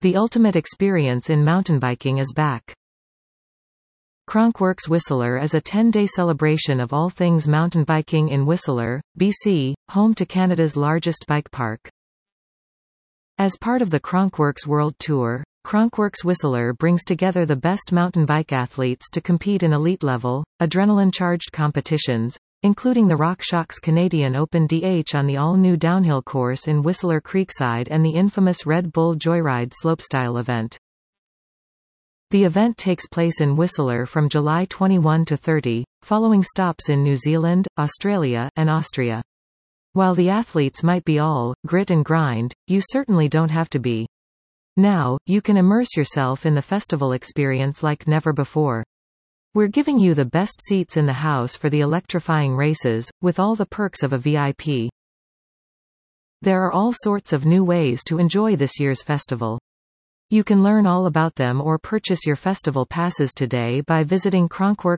The ultimate experience in mountain biking is back. Cronkworks Whistler is a 10-day celebration of all things mountain biking in Whistler, BC, home to Canada's largest bike park. As part of the Cronkworks World Tour, Cronkworks Whistler brings together the best mountain bike athletes to compete in elite-level, adrenaline-charged competitions, including the RockShox Canadian Open DH on the all-new downhill course in Whistler Creekside and the infamous Red Bull Joyride slopestyle event. The event takes place in Whistler from July 21 to 30, following stops in New Zealand, Australia, and Austria. While the athletes might be all grit and grind, you certainly don't have to be. Now, you can immerse yourself in the festival experience like never before. We're giving you the best seats in the house for the electrifying races, with all the perks of a VIP. There are all sorts of new ways to enjoy this year's festival. You can learn all about them or purchase your festival passes today by visiting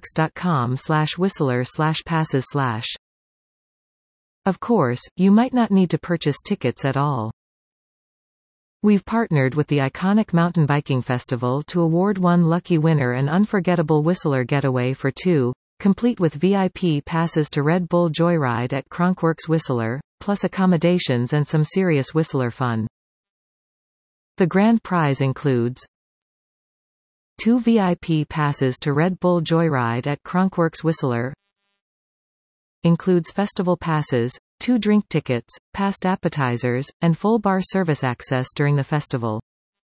cronkworks.com/whistler/passes/. Of course, you might not need to purchase tickets at all. We've partnered with the iconic mountain biking festival to award one lucky winner an unforgettable Whistler getaway for two, complete with VIP passes to Red Bull Joyride at Cronkworks Whistler, plus accommodations and some serious Whistler fun. The grand prize includes 2 VIP passes to Red Bull Joyride at Cronkworks Whistler. Includes festival passes, 2 drink tickets, past appetizers, and full bar service access during the festival.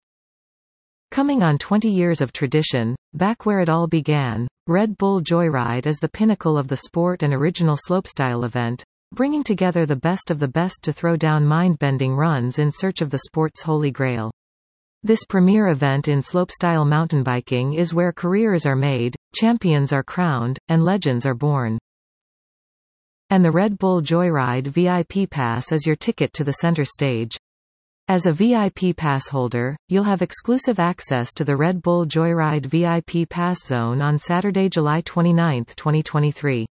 Coming on 20 years of tradition, back where it all began, Red Bull Joyride is the pinnacle of the sport and original slopestyle event, bringing together the best of the best to throw down mind-bending runs in search of the sport's holy grail. This premier event in slopestyle mountain biking is where careers are made, champions are crowned, and legends are born. And the Red Bull Joyride VIP Pass is your ticket to the center stage. As a VIP pass holder, you'll have exclusive access to the Red Bull Joyride VIP Pass Zone on Saturday, July 29, 2023.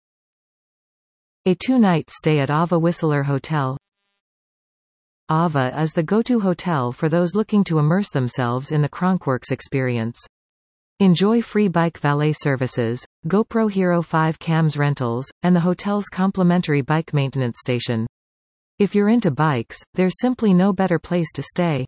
A 2-night stay at Ava Whistler Hotel. Ava is the go-to hotel for those looking to immerse themselves in the Cronkworks experience. Enjoy free bike valet services, GoPro Hero 5 cams rentals, and the hotel's complimentary bike maintenance station. If you're into bikes, there's simply no better place to stay.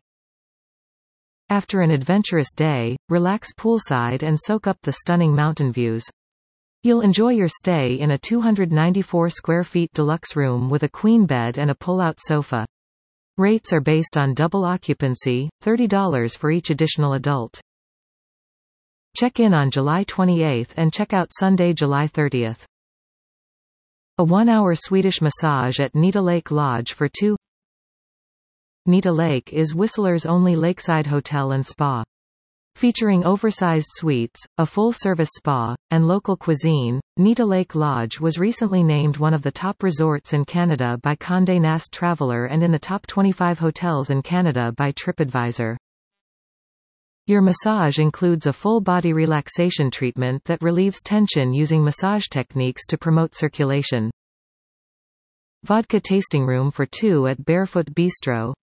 After an adventurous day, relax poolside and soak up the stunning mountain views. You'll enjoy your stay in a 294 square feet deluxe room with a queen bed and a pull-out sofa. Rates are based on double occupancy, $30 for each additional adult. Check in on July 28 and check out Sunday, July 30. A 1-hour Swedish massage at Nita Lake Lodge for two. Nita Lake is Whistler's only lakeside hotel and spa. Featuring oversized suites, a full-service spa, and local cuisine, Nita Lake Lodge was recently named one of the top resorts in Canada by Condé Nast Traveler and in the top 25 hotels in Canada by TripAdvisor. Your massage includes a full-body relaxation treatment that relieves tension using massage techniques to promote circulation. Vodka tasting room for two at Barefoot Bistro.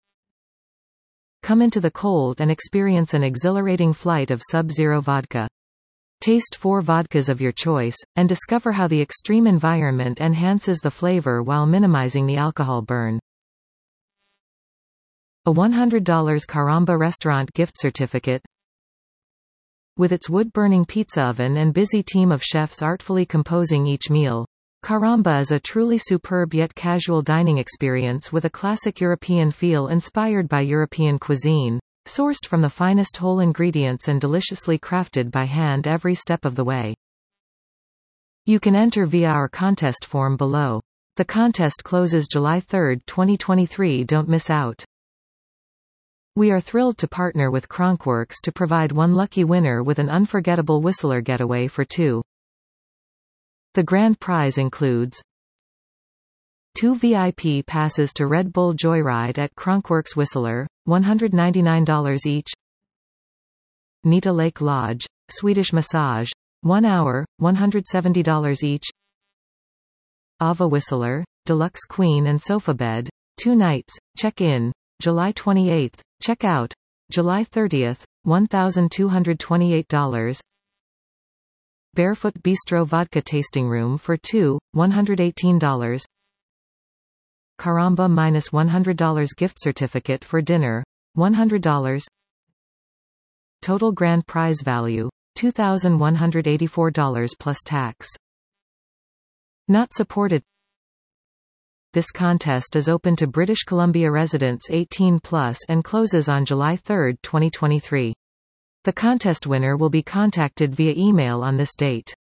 Come into the cold and experience an exhilarating flight of Sub-Zero vodka. Taste 4 vodkas of your choice, and discover how the extreme environment enhances the flavor while minimizing the alcohol burn. A $100 Caramba restaurant gift certificate. With its wood-burning pizza oven and busy team of chefs artfully composing each meal, Caramba is a truly superb yet casual dining experience with a classic European feel inspired by European cuisine, sourced from the finest whole ingredients and deliciously crafted by hand every step of the way. You can enter via our contest form below. The contest closes July 3, 2023. Don't miss out. We are thrilled to partner with Cronkworks to provide one lucky winner with an unforgettable Whistler getaway for two. The grand prize includes 2 VIP passes to Red Bull Joyride at Cronkworks Whistler, $199 each. Nita Lake Lodge, Swedish massage, 1 hour, $170 each. Ava Whistler, deluxe queen and sofa bed, 2 nights, check in, July 28, check out, July 30, $1,228. Barefoot Bistro Vodka Tasting Room for 2, $118. Caramba -$100 gift certificate for dinner, $100. Total grand prize value, $2,184 plus tax. Not supported. This contest is open to British Columbia residents 18+ and closes on July 3, 2023. The contest winner will be contacted via email on this date.